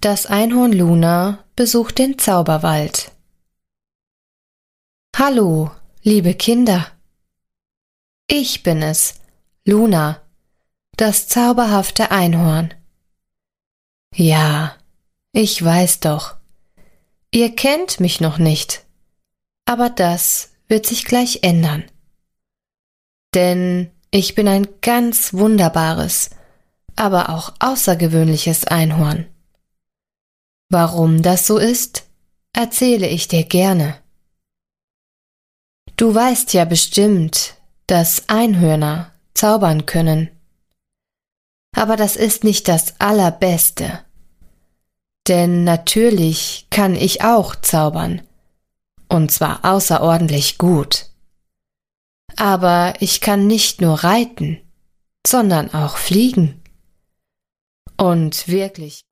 Das Einhorn Luna besucht den Zauberwald. Hallo, liebe Kinder. Ich bin es, Luna, das zauberhafte Einhorn. Ja, ich weiß doch. Ihr kennt mich noch nicht, aber das wird sich gleich ändern. Denn ich bin ein ganz wunderbares, aber auch außergewöhnliches Einhorn. Warum das so ist, erzähle ich dir gerne. Du weißt ja bestimmt, dass Einhörner zaubern können. Aber das ist nicht das Allerbeste. Denn natürlich kann ich auch zaubern. Und zwar außerordentlich gut. Aber ich kann nicht nur reiten, sondern auch fliegen. Und wirklich